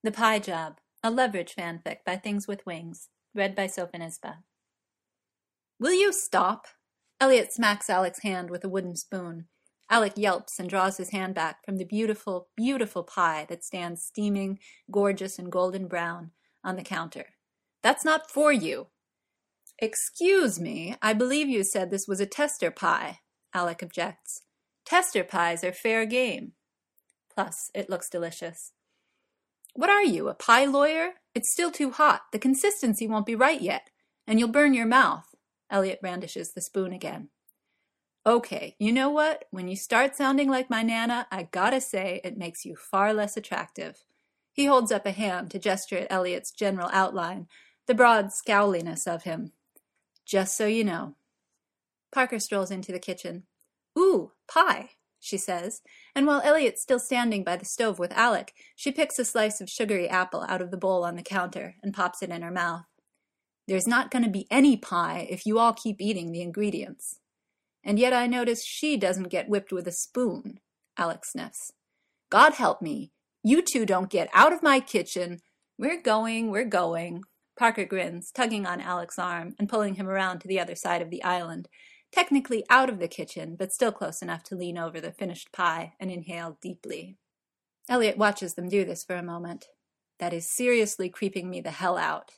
The Pie Job, a Leverage fanfic by Things with Wings, read by Sofinisba. Will you stop? Elliot smacks Alec's hand with a wooden spoon. Alec yelps and draws his hand back from the beautiful, beautiful pie that stands steaming, gorgeous and golden brown on the counter. That's not for you. Excuse me, I believe you said this was a tester pie, Alec objects. Tester pies are fair game. Plus, it looks delicious. What are you, a pie lawyer? It's still too hot. The consistency won't be right yet, and you'll burn your mouth. Elliot brandishes the spoon again. Okay, you know what? When you start sounding like my Nana, I gotta say it makes you far less attractive. He holds up a hand to gesture at Elliot's general outline, the broad scowliness of him. Just so you know. Parker strolls into the kitchen. Ooh, pie, she says, and while Elliot's still standing by the stove with Alec, she picks a slice of sugary apple out of the bowl on the counter and pops it in her mouth. There's not going to be any pie if you all keep eating the ingredients. And yet I notice she doesn't get whipped with a spoon, Alec sniffs. God help me. You two don't get out of my kitchen. We're going. Parker grins, tugging on Alec's arm and pulling him around to the other side of the island, technically out of the kitchen, but still close enough to lean over the finished pie and inhale deeply. Elliot watches them do this for a moment. That is seriously creeping me the hell out.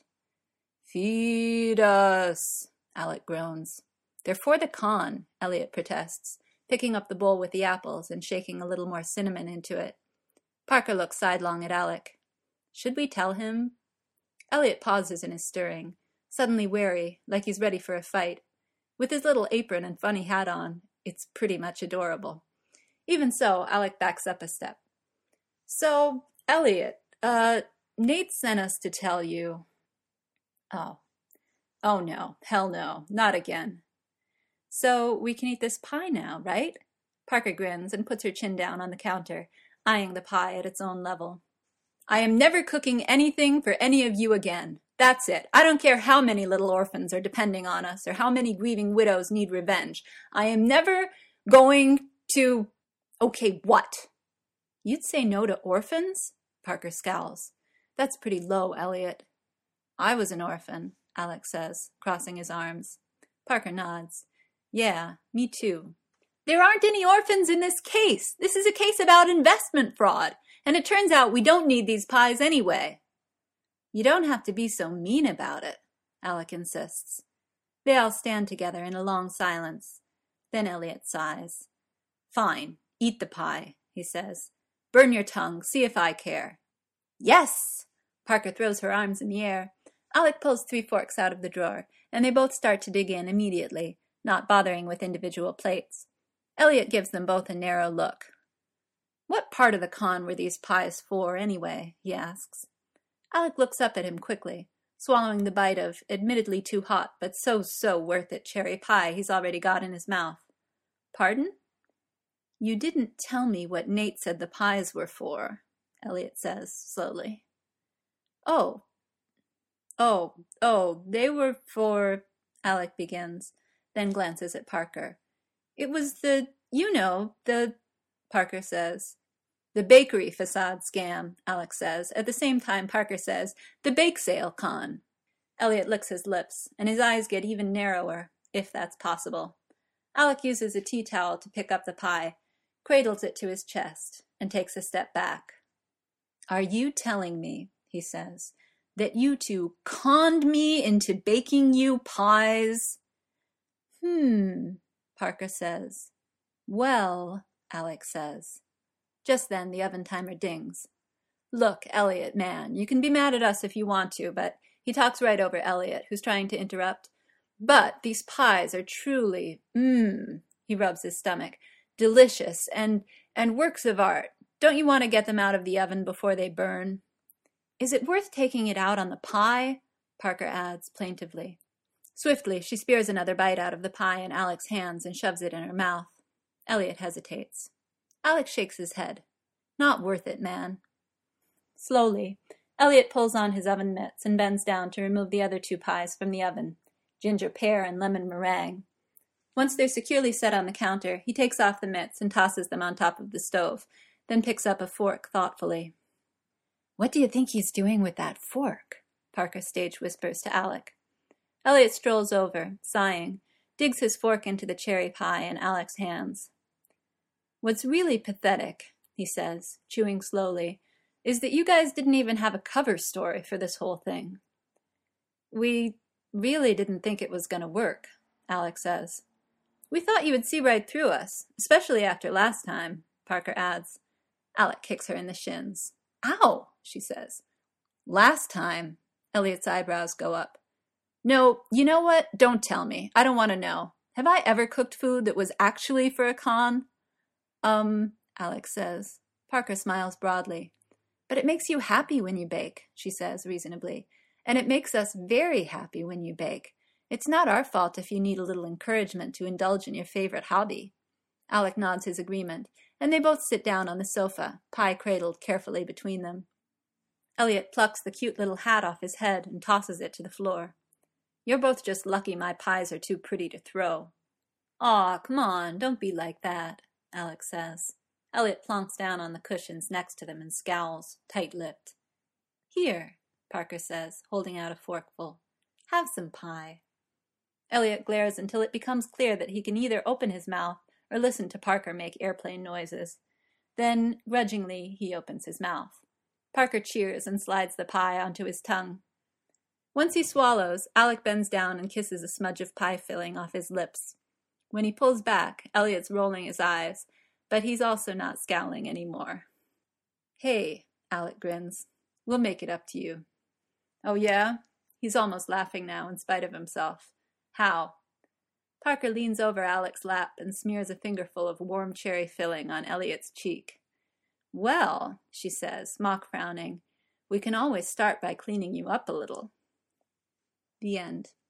Feed us, Alec groans. They're for the con, Elliot protests, picking up the bowl with the apples and shaking a little more cinnamon into it. Parker looks sidelong at Alec. Should we tell him? Elliot pauses in his stirring, suddenly wary, like he's ready for a fight. With his little apron and funny hat on, it's pretty much adorable. Even so, Alec backs up a step. So, Elliot, Nate sent us to tell you. Oh no, hell no, not again. So we can eat this pie now, right? Parker grins and puts her chin down on the counter, eyeing the pie at its own level. I am never cooking anything for any of you again. That's it. I don't care how many little orphans are depending on us or how many grieving widows need revenge. I am never going to... Okay, what? You'd say no to orphans? Parker scowls. That's pretty low, Elliot. I was an orphan, Alec says, crossing his arms. Parker nods. Yeah, me too. There aren't any orphans in this case. This is a case about investment fraud. And it turns out we don't need these pies anyway. You don't have to be so mean about it, Alec insists. They all stand together in a long silence. Then Elliot sighs. Fine, eat the pie, he says. Burn your tongue, see if I care. Yes! Parker throws her arms in the air. Alec pulls 3 forks out of the drawer, and they both start to dig in immediately, not bothering with individual plates. Elliot gives them both a narrow look. What part of the con were these pies for, anyway? He asks. Alec looks up at him quickly, swallowing the bite of admittedly too hot but so worth it cherry pie he's already got in his mouth. Pardon? You didn't tell me what Nate said the pies were for, Elliot says slowly. Oh, they were for... Alec begins, then glances at Parker. It was the Parker says. The bakery facade scam, Alec says. At the same time, Parker says, the bake sale con. Elliot licks his lips, and his eyes get even narrower, if that's possible. Alec uses a tea towel to pick up the pie, cradles it to his chest, and takes a step back. Are you telling me, he says, that you two conned me into baking you pies? Parker says. Well, Alec says. Just then, the oven timer dings. Look, Elliot, man, you can be mad at us if you want to, but he talks right over Elliot, who's trying to interrupt. But these pies are truly, he rubs his stomach, delicious and works of art. Don't you want to get them out of the oven before they burn? Is it worth taking it out on the pie? Parker adds plaintively. Swiftly, she spears another bite out of the pie in Alec's hands and shoves it in her mouth. Elliot hesitates. Alec shakes his head. Not worth it, man. Slowly, Elliot pulls on his oven mitts and bends down to remove the other 2 pies from the oven, ginger pear and lemon meringue. Once they're securely set on the counter, he takes off the mitts and tosses them on top of the stove, then picks up a fork thoughtfully. What do you think he's doing with that fork? Parker stage whispers to Alec. Elliot strolls over, sighing, digs his fork into the cherry pie in Alec's hands. What's really pathetic, he says, chewing slowly, is that you guys didn't even have a cover story for this whole thing. We really didn't think it was going to work, Alec says. We thought you would see right through us, especially after last time, Parker adds. Alec kicks her in the shins. Ow, she says. Last time, Elliot's eyebrows go up. No, you know what? Don't tell me. I don't want to know. Have I ever cooked food that was actually for a con? Alec says. Parker smiles broadly. But it makes you happy when you bake, she says reasonably. And it makes us very happy when you bake. It's not our fault if you need a little encouragement to indulge in your favorite hobby. Alec nods his agreement, and they both sit down on the sofa, pie cradled carefully between them. Elliot plucks the cute little hat off his head and tosses it to the floor. You're both just lucky my pies are too pretty to throw. Aw, come on, don't be like that, Alec says. Elliot plonks down on the cushions next to them and scowls, tight-lipped. Here, Parker says, holding out a forkful. Have some pie. Elliot glares until it becomes clear that he can either open his mouth or listen to Parker make airplane noises. Then, grudgingly, he opens his mouth. Parker cheers and slides the pie onto his tongue. Once he swallows, Alec bends down and kisses a smudge of pie filling off his lips. When he pulls back, Elliot's rolling his eyes, but he's also not scowling anymore. Hey, Alec grins. We'll make it up to you. Oh, yeah? He's almost laughing now, in spite of himself. How? Parker leans over Alec's lap and smears a fingerful of warm cherry filling on Elliot's cheek. Well, she says, mock frowning, we can always start by cleaning you up a little. The end.